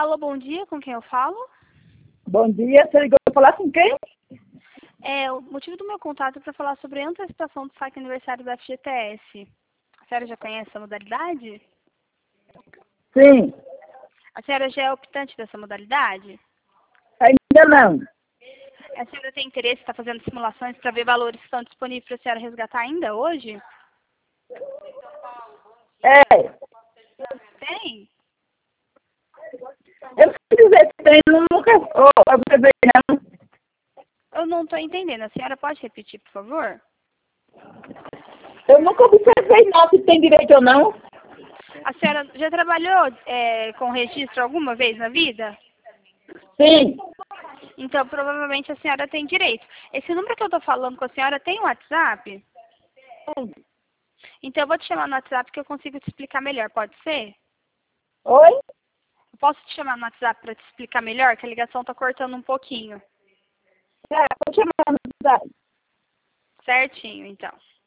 Alô, bom dia, com quem eu falo? Bom dia, você ligou para falar com quem? O motivo do meu contato é para falar sobre a antecipação do saque aniversário da FGTS. A senhora já conhece essa modalidade? Sim, A senhora já é optante dessa modalidade? ainda não. A senhora tem interesse em estar fazendo simulações para ver valores que estão disponíveis para a senhora resgatar ainda hoje? É, Tem? eu não sei dizer se tem, nunca observei não. Eu não estou entendendo. A senhora pode repetir, por favor? Eu nunca observei não se tem direito ou não. A senhora já trabalhou com registro alguma vez na vida? Sim, Então, provavelmente a senhora tem direito. Esse número que eu estou falando com a senhora tem um WhatsApp? Então, eu vou te chamar no WhatsApp que eu consigo te explicar melhor, pode ser? oi? Eu posso te chamar no WhatsApp para te explicar melhor, que a ligação está cortando um pouquinho. É, vou chamar na cidade. Certinho, então.